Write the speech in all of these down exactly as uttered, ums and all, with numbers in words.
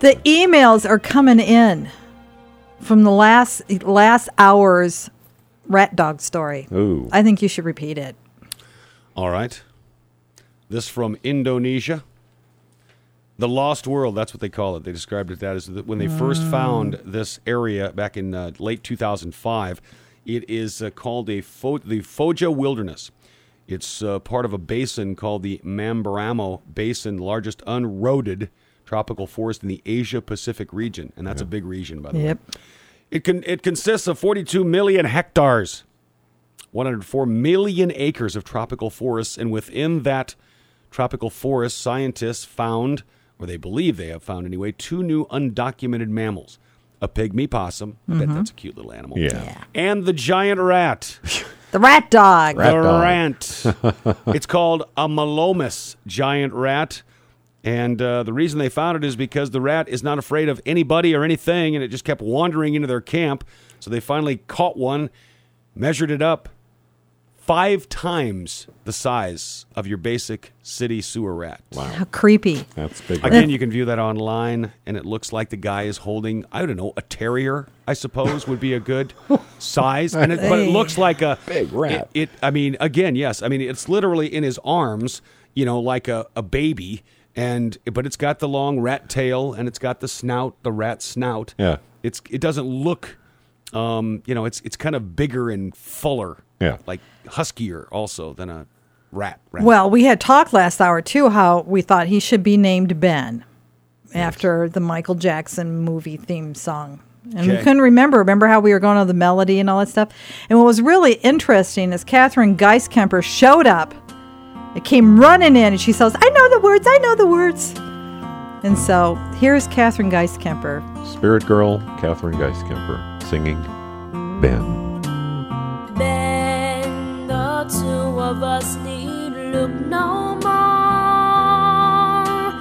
The emails are coming in from the last last hour's rat dog story. Ooh. I think you should repeat it. All right. This from Indonesia. The Lost World, that's what they call it. They described it that as the, when they first found this area back in uh, late two thousand five. It is uh, called a Fo- the Foja Wilderness. It's uh, part of a basin called the Mamberamo Basin, largest unroaded tropical forest in the Asia-Pacific region. And that's yeah. a big region, by the yep. way. It can it consists of forty-two million hectares, one hundred four million acres of tropical forests. And within that tropical forest, scientists found, or they believe they have found anyway, two new undocumented mammals. A pygmy possum. I bet Mm-hmm. that's a cute little animal. Yeah. Yeah. And the giant rat. The rat dog. Rat the dog. rat. It's called a Malomus giant rat. And uh, the reason they found it is because the rat is not afraid of anybody or anything, and it just kept wandering into their camp. So they finally caught one, measured it up, five times the size of your basic city sewer rat. Wow. How creepy. That's big. Again, you can view that online, and it looks like the guy is holding, I don't know, a terrier, I suppose, would be a good size. And it, but it looks like a big rat. It, it, I mean, again, yes. I mean, it's literally in his arms, you know, like a, a baby. And but it's got the long rat tail, and it's got the snout, the rat snout. Yeah. It's it doesn't look, um, you know, it's it's kind of bigger and fuller. Yeah. Like huskier also than a rat. rat. Well, we had talked last hour, too, how we thought he should be named Ben after the Michael Jackson movie theme song. And we Okay. couldn't remember. Remember how we were going on the melody and all that stuff? And what was really interesting is Catherine Geiskemper showed up. It came running in, and she says, I know the words, I know the words. And so here's Catherine Geiskemper. Spirit Girl, Catherine Geiskemper, singing Ben. Ben, the two of us need look no more.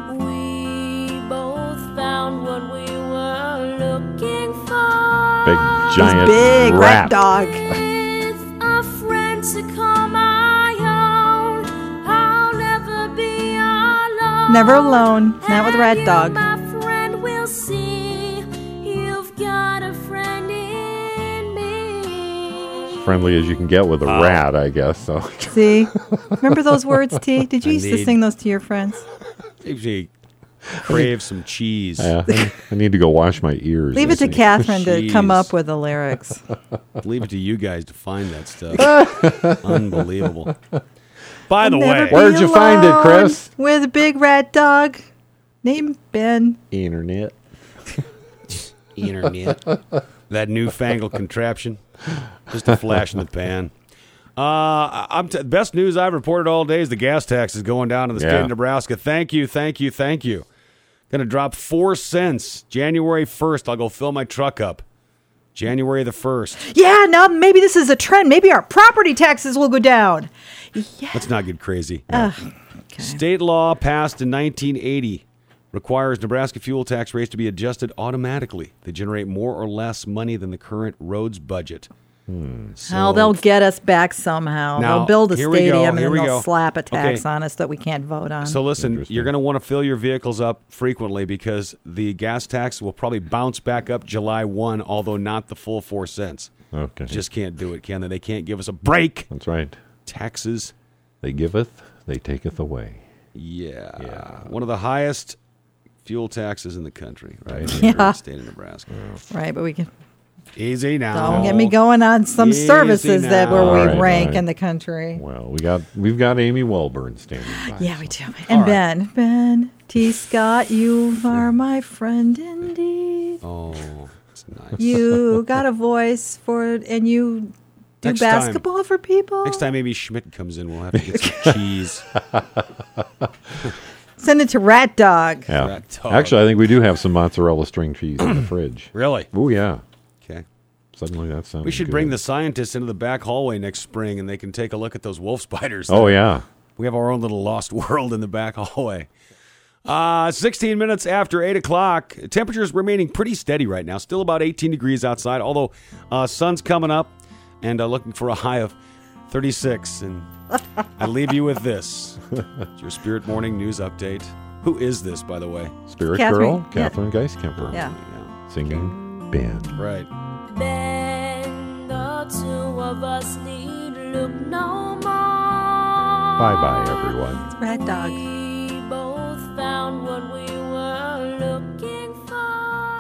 We both found what we were looking for. Big giant Big rat rat. dog. With a friend to call my own, I'll never be alone. Never alone. Not with rat And you, dog. my friend, will see you've got a friend in me. Friendly as you can get with a Wow. rat, I guess. So See? Remember those words, T? Did you I used to need- sing those to your friends? If you crave some cheese. yeah, I need to go wash my ears. Leave I it to think. Catherine to come Jeez. up with the lyrics. Leave it to you guys to find that stuff. Unbelievable. By the Never way, be Where'd you find it, alone Chris? With a big rat dog named Ben. Internet. internet, that newfangled contraption, just a flash in the pan. Uh, I'm t- best news I've reported all day is the gas tax is going down in the state Yeah. of Nebraska. Thank you, thank you, thank you. Going to drop four cents January first. I'll go fill my truck up. January the first. Yeah, now maybe this is a trend. Maybe our property taxes will go down. Yeah. Let's not get crazy. Ugh, okay. State law passed in nineteen eighty requires Nebraska fuel tax rates to be adjusted automatically. They generate more or less money than the current roads budget. So- Well, they'll get us back somehow. Now, they'll build a here we go, stadium and here then we they'll go. slap a tax Okay. on us that we can't vote on. So listen, Interesting. you're going to want to fill your vehicles up frequently because the gas tax will probably bounce back up July first, although not the full four cents. Okay. Just can't do it, can they? They can't give us a break. That's right. Taxes, They giveth, they taketh away. yeah. Yeah. One of the highest fuel taxes in the country, right? Yeah. In the state of Nebraska. right, but we can Easy now. don't get me going on some Easy services that where now. we All right, rank all right. in the country. Well, we got we've got Amy Welburn standing by. Yeah, we do. And right. Ben, Ben T. Scott, you are my friend indeed. Oh, it's nice. You got a voice for it, and you do Next time- basketball for people. Next time maybe Schmidt comes in, we'll have to get some cheese. Send it to Rat Dog. Yeah. Rat dog. Actually, I think we do have some mozzarella string cheese in the fridge. Really? Oh yeah. Okay. Suddenly that sounds. We should good. bring the scientists into the back hallway next spring, and they can take a look at those wolf spiders. Oh yeah. We have our own little lost world in the back hallway. Uh, sixteen minutes after eight o'clock. Temperatures remaining pretty steady right now. Still about eighteen degrees outside, although uh, sun's coming up and uh, looking for a high of thirty-six. And I leave you with this. It's your Spirit Morning News Update. Who is this, by the way? Spirit Catherine- Girl, yeah. Catherine Geiskemper. Yeah. Yeah. Singing Ben. Right. Ben, the two of us need look no more. Bye bye, everyone. Red dog. We both found what we